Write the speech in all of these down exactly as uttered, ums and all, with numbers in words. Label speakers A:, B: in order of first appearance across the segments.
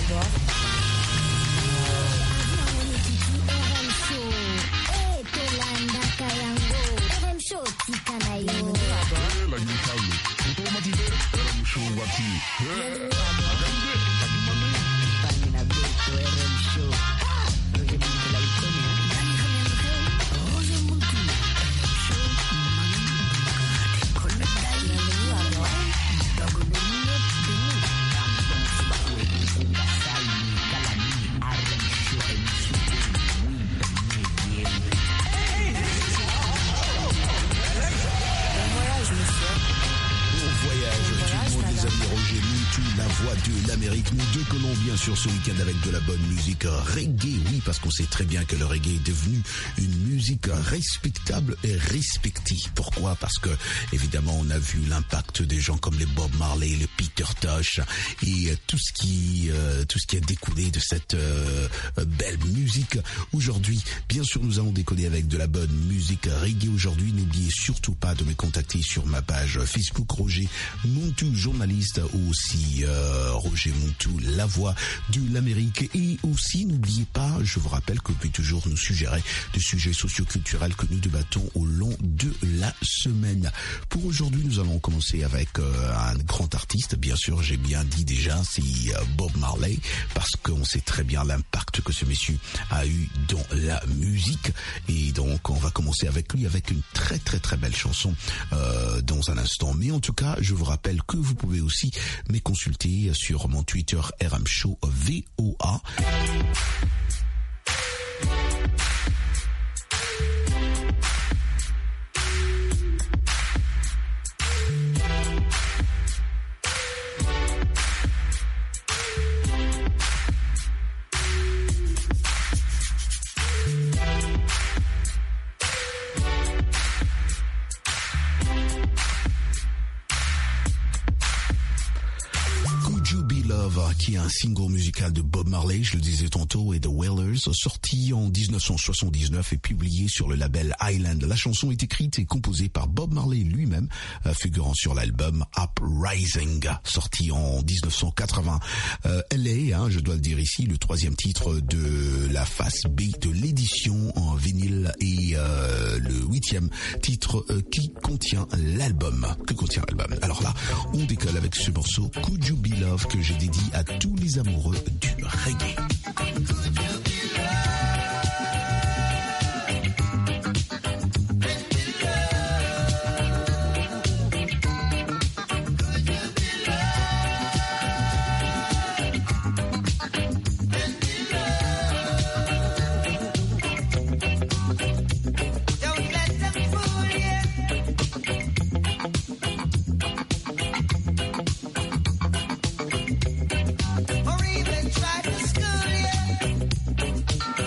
A: Sur ce week-end avec de la bonne musique reggae, oui, parce qu'on sait très bien que le reggae est devenu une musique respectable et respectée. Pourquoi? Parce que évidemment on a vu l'impact des gens comme les Bob Marley, les Peter Tosh et tout ce qui euh, tout ce qui a découlé de cette euh, belle musique. Aujourd'hui, bien sûr, nous allons décoller avec de la bonne musique reggae. Aujourd'hui, n'oubliez surtout pas de me contacter sur ma page Facebook Roger Montou, journaliste, aussi euh, Roger Montou, la voix de l'Amérique. Et aussi, n'oubliez pas, je vous rappelle que vous pouvez toujours nous suggérer des sujets socioculturels que nous débattons au long de la semaine. Pour aujourd'hui, nous allons commencer avec euh, un grand artiste. Bien sûr, j'ai bien dit déjà, c'est euh, Bob Marley, parce qu'on sait très bien l'impact que ce monsieur a eu dans la musique. Et donc, on va commencer avec lui, avec une très très très belle chanson euh, dans un instant. Mais en tout cas, je vous rappelle que vous pouvez aussi me consulter sur mon Twitter R M Show V O A. Qui est un single musical de Bob Marley, je le disais tantôt, et The Wailers, sorti en dix-neuf cent soixante-dix-neuf et publié sur le label Island. La chanson est écrite et composée par Bob Marley lui-même, figurant sur l'album Uprising, sorti en dix-neuf cent quatre-vingts. Euh, elle est, hein, je dois le dire ici, le troisième titre de la face B de l'édition en vinyle et euh, le huitième titre euh, qui contient l'album. Que contient l'album? Alors là, on décolle avec ce morceau Could You Be Love que j'ai dédié à tous les amoureux du reggae.
B: Or even try to school you.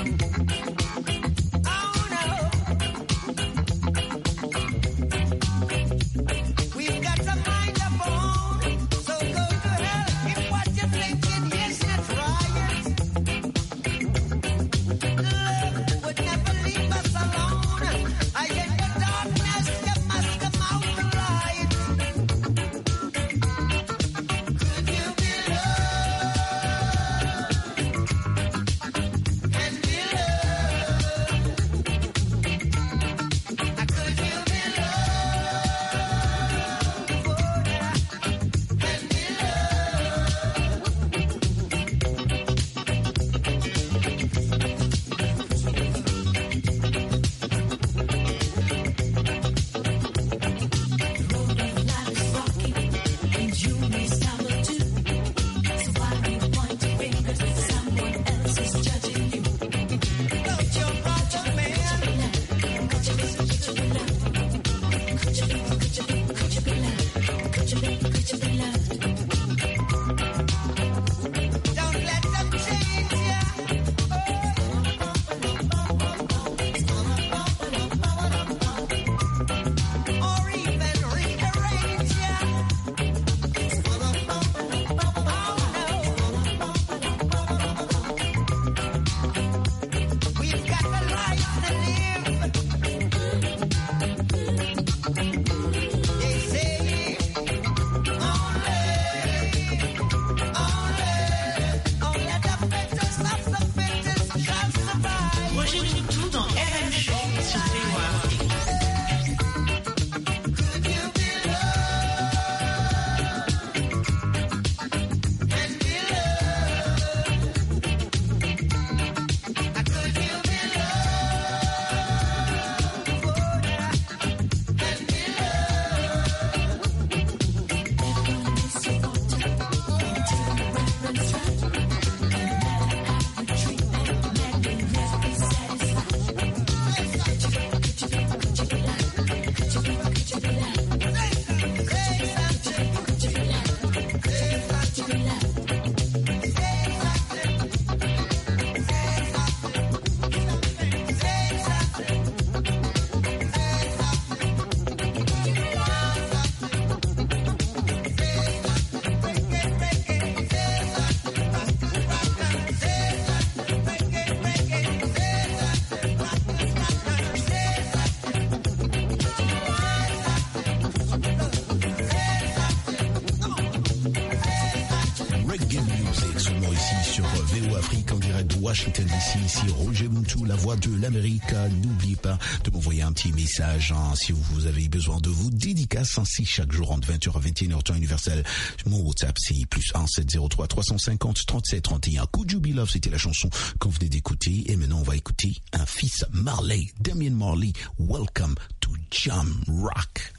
A: V O Afrique en direct de Washington D C. Ici Roger Muntu, la voix de l'Amérique. N'oubliez pas de m'envoyer un petit message hein, si vous avez besoin de vous dédicaces ainsi chaque jour entre vingt heures à vingt et une heures temps universel. Mon WhatsApp c'est plus un sept zéro trois trois cent cinquante trente-sept trente et un. Could You Be Love, c'était la chanson qu'on venait d'écouter. Et maintenant on va écouter un fils Marley, Damian Marley. Welcome to Jam Rock.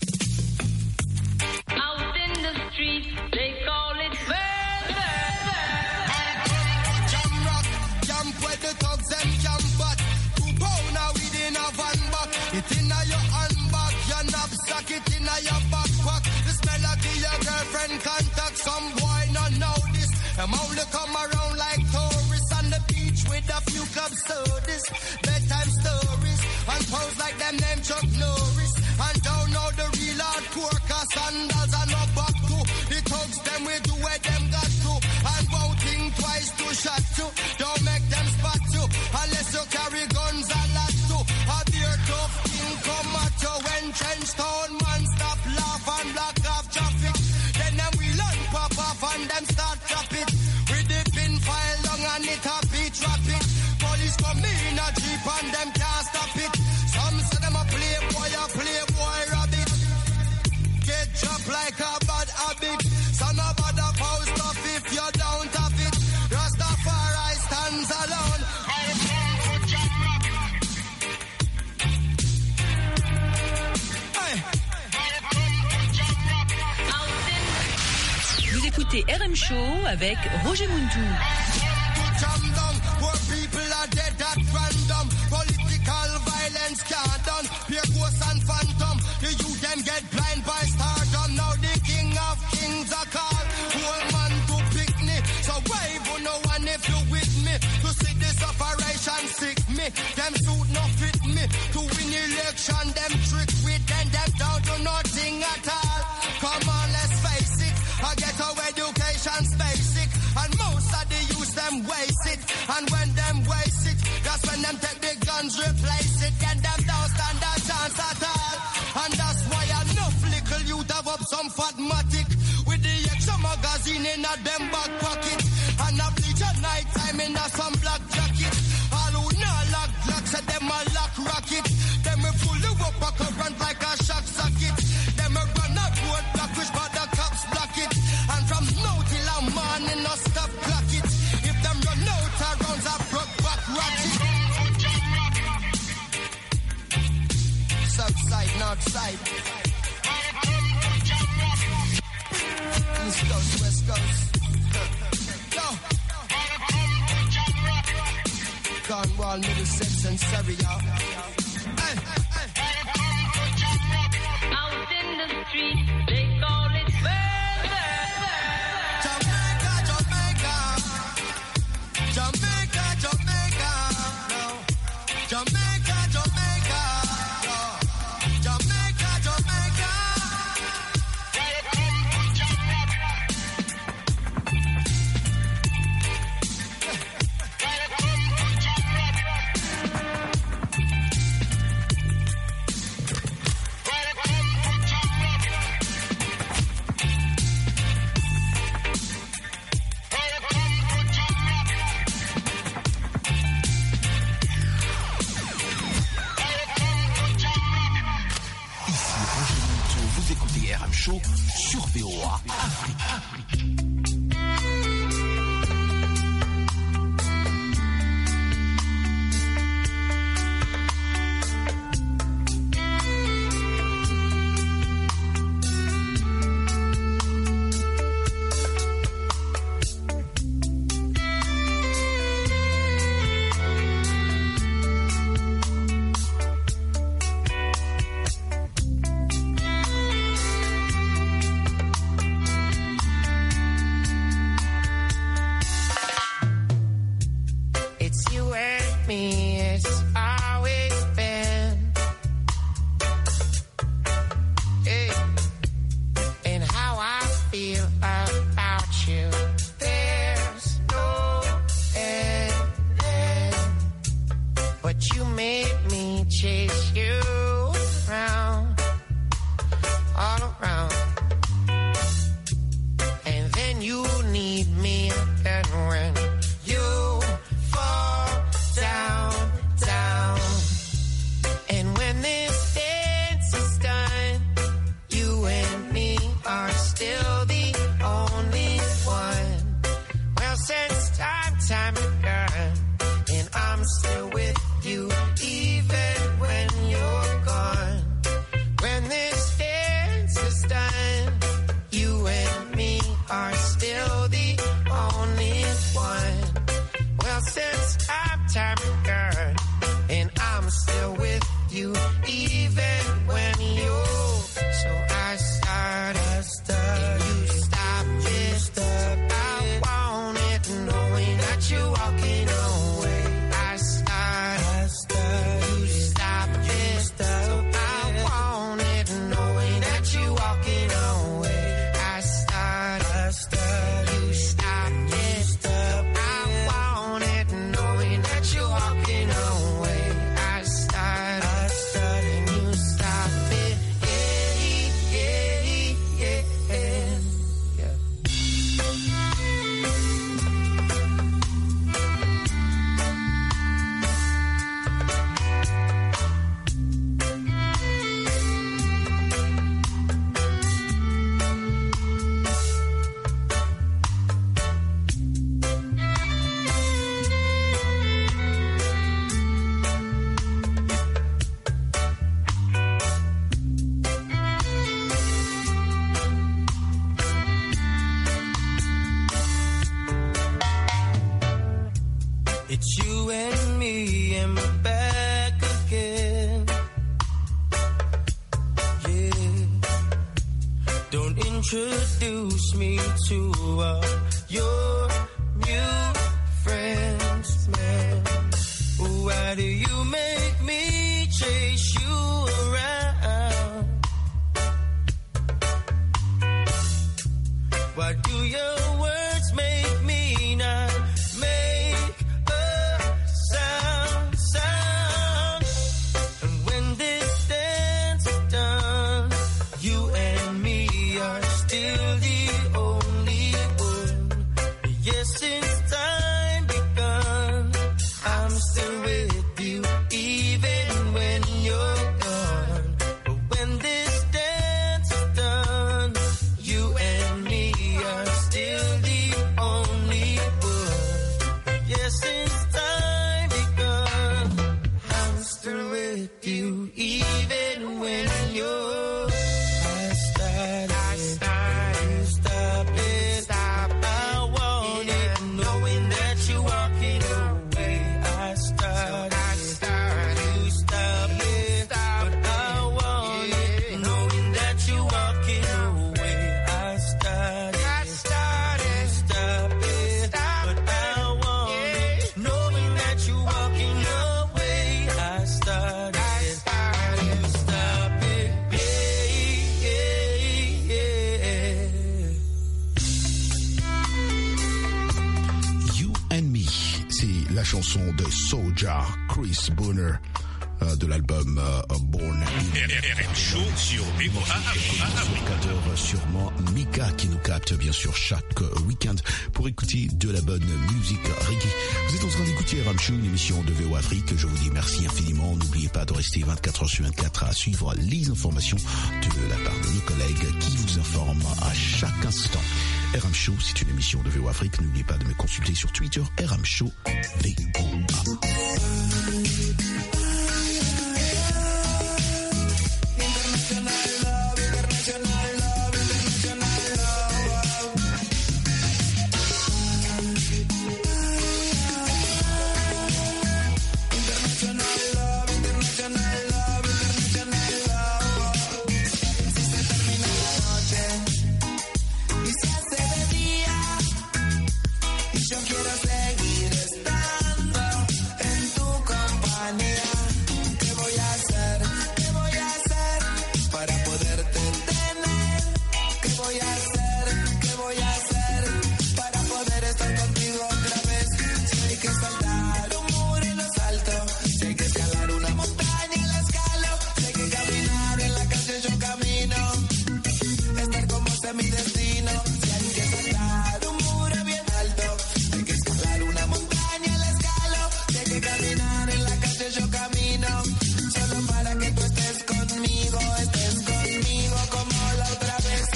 B: Out in the street, they call it murder.
C: Jam rock, jump where the thugs and jump back. Two pound now within a van back. It in a your handbag, your knapsack, it in a your backpack. This melody your girlfriend contact. Some boy not know this. Them only come around like tourists on the beach with a few club sodas. Bedtime stories and pose like them name Chuck Norris. And don't know the real hardcore cause sandals are no back to. The thugs them we do where them got to. And won't think twice to shot to. Don't make them spot you unless you carry guns a lot to. A beer tough king come at you when trench town man stop laugh and block off traffic. Then them we learn pop off and them start trap it. With the pin file long and it a beat rapid. Police come in a jeep and them can't stop it. Some say them a playboy, a playboy rabbit. Get dropped like a bad habit. Son of a the post off if you don't have it. Rastafari stands alone.
D: Vous écoutez R M Show avec Roger Muntu.
C: People are dead at random. Political violence can't done. Pure ghosts and phantom. The youth them get blind by stardom. Now the king of kings are called. Old man to pick me. So wave on no one if you with me. To see this operation sick me. Them suit no fit me. To win election them trick with them. Them don't do nothing at all. Come on let's face it. I get our education's basic. And most of the youth them waste it. And when them waste it, that's when them take the guns, replace it. Then them don't stand a chance at all. And that's why enough little youth have up some fatmatic. With the extra magazine in a them back pocket. And a bleach at night time in a some black jacket. All who not lock blocks at them a lock rocket. Them a pull you up a current like a shock socket. Them a run a road block which but the cops block it. And from now till a morning no stop clock it. If them run out of rounds a broke back ratchet. South side, north side. East coast, west coast. Yo. Cornwall, Middlesex and Surrey, y'all. Hey, hey.
B: Out in the street, they call it murder.
C: Jamaica, Jamaica. Jamaica, Jamaica. No. Jamaica, Jamaica. No. Jamaica, Jamaica.
E: time begun, and I'm still with you, even when you're gone. When this dance is done, you and me are still the only one. Well, since I'm time begun, and I'm still with you, even when you're. So I start, I start, you stop it, stop it. I want it, knowing that you're walking away. I start, I start, you stop it, stop it. I want it, knowing that you're walking away. I start, I start, you stop it, stop it. I want it, knowing that you're walking away. I start, I start, and you stop it. Yeah, yeah, yeah, yeah. It's you and me, and we're back again. Yeah. Don't introduce me to uh, your new friends, man. Why do you make me chase you around? Why do your words make me not make a sound, sound? And when this dance is done, you and me are still the only one. Yes, since time begun, I'm still with you, even when you're gone. But when this dance is done, you and me are still the only one. Yes, since time begun, I'm still with you, even when you're. I started, I started, stop it, stop. I want it, knowing that you're walking away. I started, I started, you stop it, stop. But I want it, knowing that you're walking away. I started, I started, stop it, stop. But I want it, knowing that you're walking away. I started, I started, you stop it, yeah, yeah, yeah.
A: You and Me, c'est la chanson de Soulja, Chris Bonner, euh, de l'album euh, Born in.
F: R M Show sur V O A
A: Africateur, sûrement Mika qui nous capte bien sûr chaque euh, week-end pour écouter de la bonne musique reggae. Vous êtes en train d'écouter R M Show, une émission de V O Afrique. Je vous dis merci infiniment. N'oubliez pas de rester vingt-quatre heures sur vingt-quatre à suivre les informations de la part de nos collègues qui vous informent à chaque instant. R M Show, c'est une émission de V O Afrique. N'oubliez pas de me consulter sur Twitter, R M Show V O A.
C: Yo quiero seguir estando en tu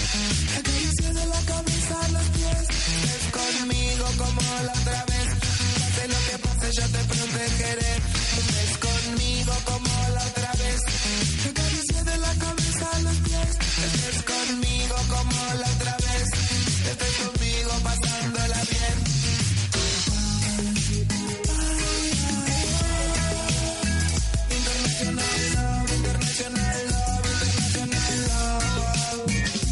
C: como la otra vez. Pase lo que pase, yo te protegeré. Estés conmigo como la otra vez. Te acaricié de la cabeza a los pies. Estés conmigo como la otra vez. Estés conmigo pasándola bien. International love, international love, international love.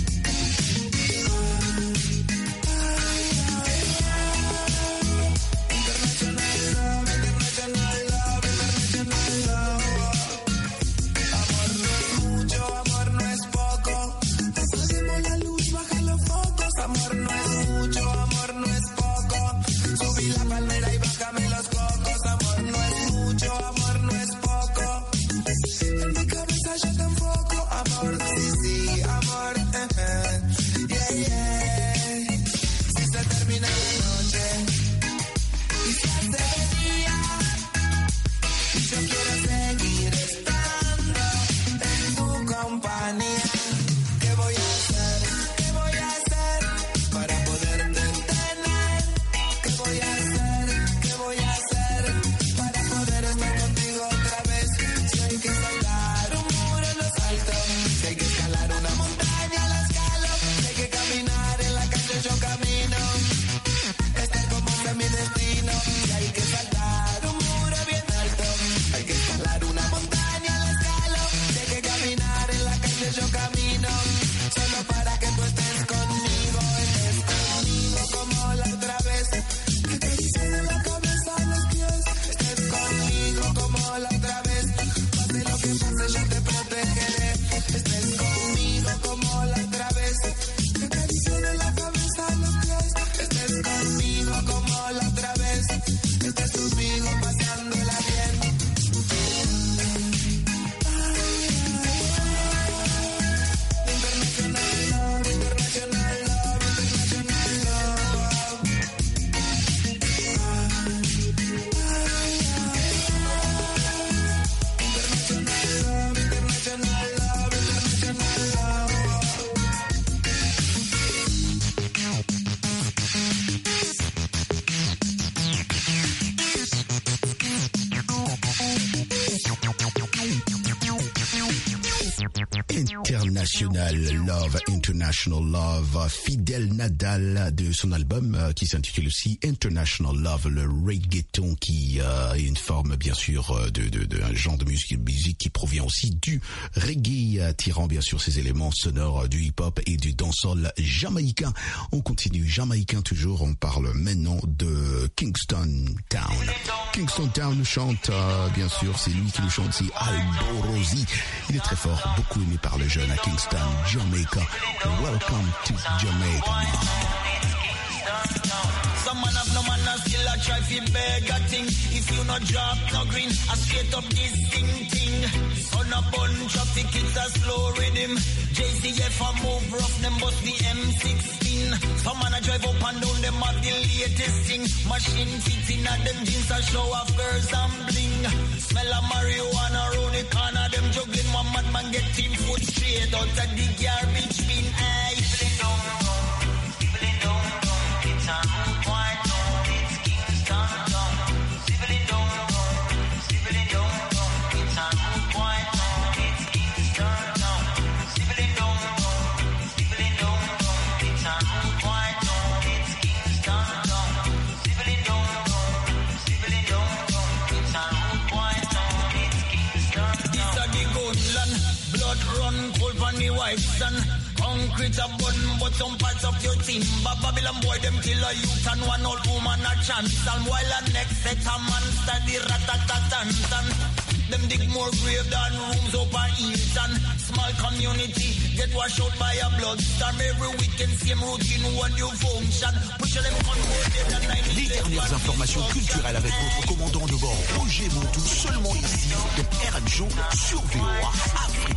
C: International love, international love, international love. Amor no es mucho, amor no es poco. Apagamos la luz, baja los focos. Amor no es mucho, amor no es poco. Subí la palmera y bájame los cocos. Amor no es mucho, amor no es poco. En mi cabeza yo te enfoco. Amor, sí, sí, amor. eh, eh. Yeah, yeah. Si se termina la noche y se hace de día y yo quiero seguir estando en tu compañía. ¿Qué voy a hacer? ¿Qué voy a hacer para poderte tener? ¿Qué voy a hacer? ¿Qué voy a hacer para poder estar contigo otra vez? Si hay que saltar un muro, lo salto. Si hay que escalar una montaña, la escalo. Si hay que caminar en la calle, yo camino. Estar con vos es mi destino. Si hay que saltar un muro bien alto, hay que escalar una montaña, la escalo. Si hay que caminar en la calle, yo camino. Solo para que tú estés conmigo, estés conmigo como la otra vez. Que te hice de la cabeza a los pies. Estés conmigo como la otra vez. Pase lo que pase, yo te protegeré. Estés conmigo como la otra vez. Que te hice de la cabeza a los pies. Estés conmigo como la otra vez. Estés conmigo pasándola bien. International love, international love, international love. International love, international love, international love.
A: International Love, International Love, Fidel Nadal de son album euh, qui s'intitule aussi International Love, le reggaeton qui euh, est une forme bien sûr de, de, de un genre de musique, musique qui provient aussi du reggae, euh, tirant bien sûr ses éléments sonores du hip-hop et du dancehall jamaïcain. On continue, jamaïcain toujours, on parle maintenant de Kingston Town. Kingston Town nous chante, euh, bien sûr, c'est lui qui nous chante, c'est Alborosie. Il est très fort, beaucoup aimé par les jeunes à Kingston, Jamaica. Welcome to Jamaica.
E: Some man have no man and still a try fi beg a thing. If you no drop no green, I straight up this thing thing. On a bun traffic, it's a slow rhythm. J C F a move rough, them bust the M sixteen. Some man a drive up and down, them have the latest thing. Machine fitting at them jeans a show off girls and bling. Smell of marijuana round the corner, them juggling. One madman get team foot straight out of the garbage bin. Aye. Concrete a bun, but some parts of your team. Babylon boy, them kill a youth and one old woman a chance. And while the next set a man study rat-a-tat-tan-tan. Them dig more grave than rooms up a Hilton. Small community, get washed out by a bloodstorm. Every weekend, same routine, one new function. Push them control,
G: les dernières informations culturelles avec votre commandant de bord, Roger Montou, seulement ici, dans R M Show, sur V O A Afrique.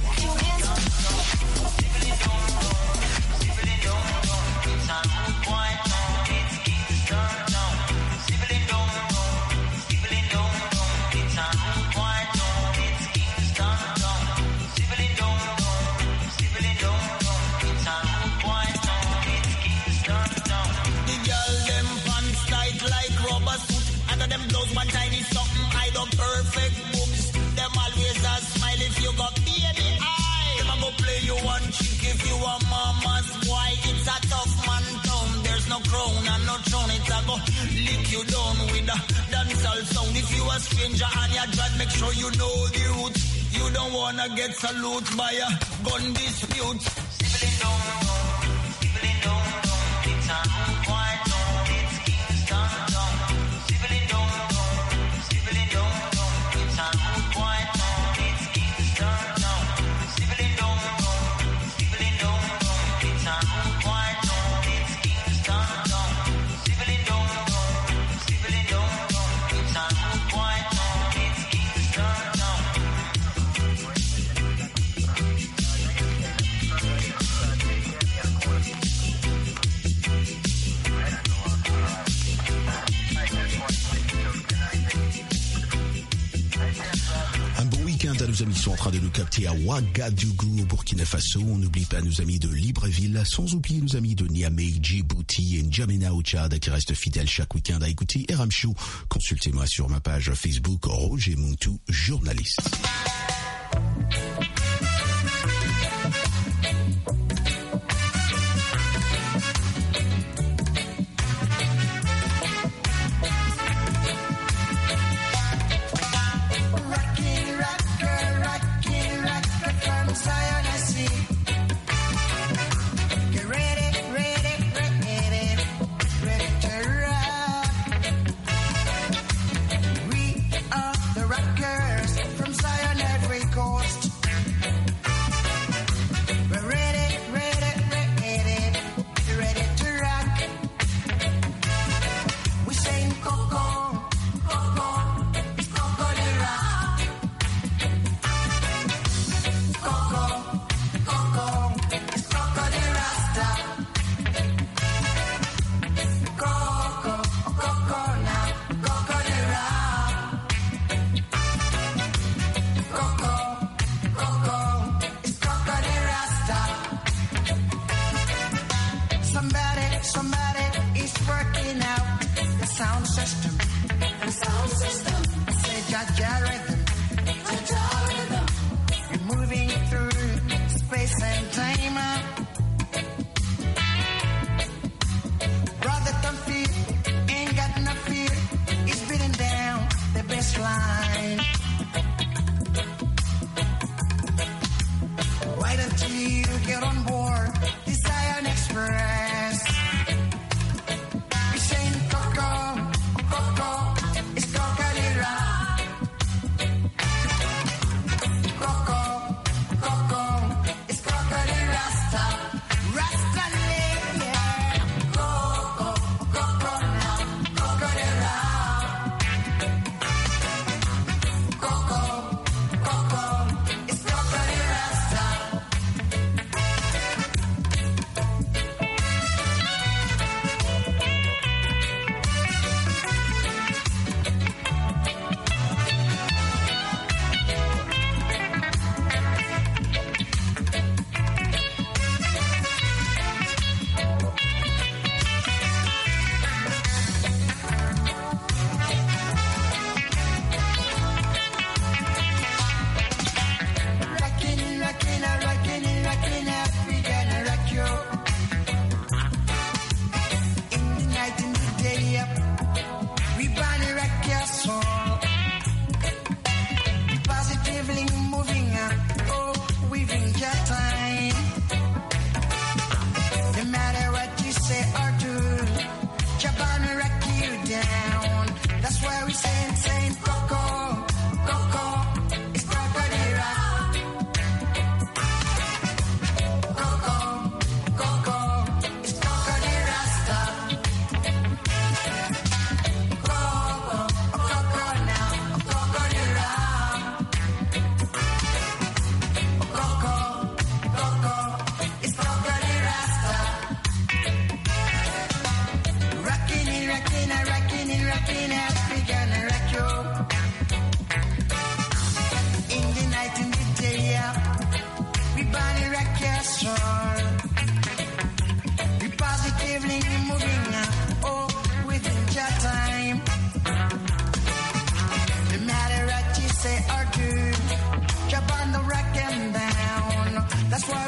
H: Under them blows one tiny something, I don't perfect boobs. Them always a smile if you got baby eye. Them a go play you one chick if you a mama's boy. It's a tough man town, there's no crown and no throne. It's a go lick you down with a dancehall sound. If you a stranger and you drive, make sure you know the route. You don't wanna get salute by a gun dispute. Sibling down, sibling down, it's a quiet town, it's Kingston town. Sibling down, sibling down, it's a quiet town, it's Kingston town. Sibling down, sibling down, it's a quiet town, it's Kingston town. Sibling down, sibling down, it's a quiet town, it's Kingston town.
A: Un bon week-end à nos amis qui sont en train de nous capter à Ouagadougou au Burkina Faso. On n'oublie pas nos amis de Libreville, sans oublier nos amis de Niamey, Djibouti et N'Djamena au Tchad qui restent fidèles chaque week-end à écouter R M Show. Consultez-moi sur ma page Facebook Roger Montou, journaliste.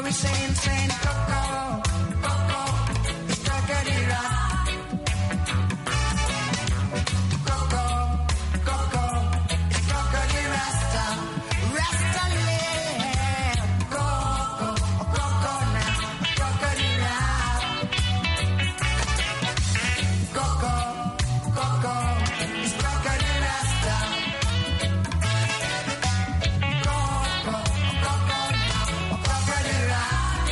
C: we saying, saying Coco, Coco, it's Coco the Rock. Coco, Coco, it's Coco the Rasta. Rasta live. Coco, Coco now, Coco the Rock. Coco, Coco, it's Coco the Rasta. Coco, Coco now, Coco the Rock.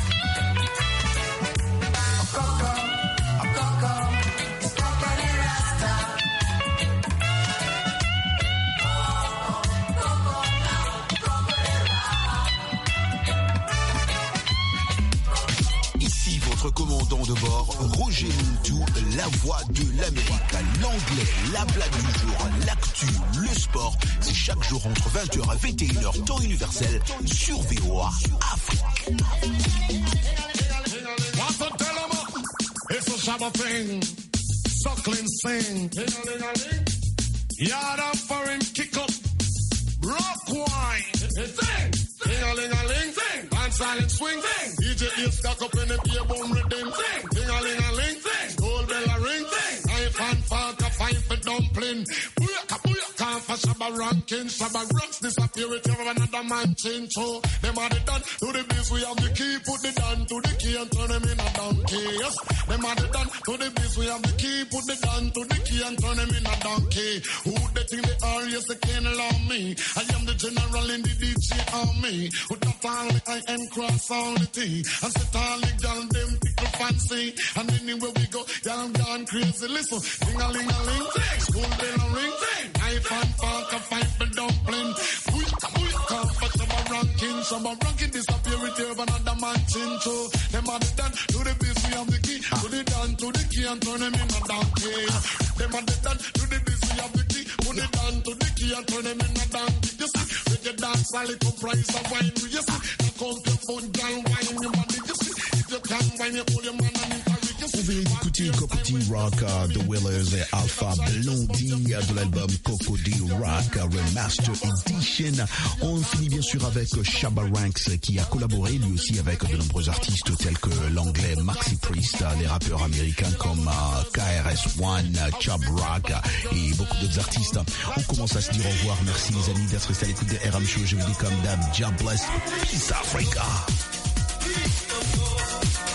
C: Coco, Coco, it's Coco the Rasta.
G: Ici votre commandant de bord, Roger Muntu, la voix de l'Amérique, l'anglais, la blague du jour, l'actu, le sport. C'est chaque jour entre vingt heures et vingt et une heures, temps universel, sur V O A Afrique.
I: What's the dilemma? It's a Shabba thing. Suckling sing. Yard up for him, kick up. Rock wine. Sing. Ding-a-ling-a-ling. Sing. Dance silent swing. Sing. D J is stuck up in the beer bone rhythm. Sing. Ding-a-ling-a-ling. Sing. Gold bell a ring. Sing. Knife and fork a fight for dumpling. Booyaka, booyaka for Shabba ranking. Shabba rocks disappear with you another man change. So them are the done to the biz. We have the key. Put the down to the key and turn them in a donkey. Yes. Them are the done to the biz. We have the key. Put the down to the key and turn them in a donkey. Who they think they are? Yes, they can't allow me. I am the general in the D J army. With that only I am cross all the T. And sit all the gal them people fancy. And anywhere we go, y'all gone crazy. Listen, ding-a-ling-a-ling, school bell a ring, knife and fork a fight for dumpling. Booyaka, booyaka, for Shabba ranking. Shabba ranking disappear with you another man chin. So them are the done to the biz. We have the key. Put it down to the key and turn them in a donkey. Them are the done to the biz. We have the key. Put it down to the key and turn them in a donkey. You see, reggae dance all it comprise of wine. You see, now come to foot, girl, wine your body. You see, if you can wine, you pull your man and you carry.
A: On vient d'écouter Coco D Rock, uh, The Willers et Alpha Blondie uh, de l'album Coco D Rock uh, Remaster Edition. On finit bien sûr avec Shabba Ranks qui a collaboré lui aussi avec de nombreux artistes tels que l'anglais Maxi Priest, uh, les rappeurs américains comme uh, K R S One, uh, Chub Rock uh, et beaucoup d'autres artistes. On commence à se dire au revoir. Merci les amis d'être restés à l'écoute de R M Show. Je vous dis comme d'hab, God bless, peace Africa.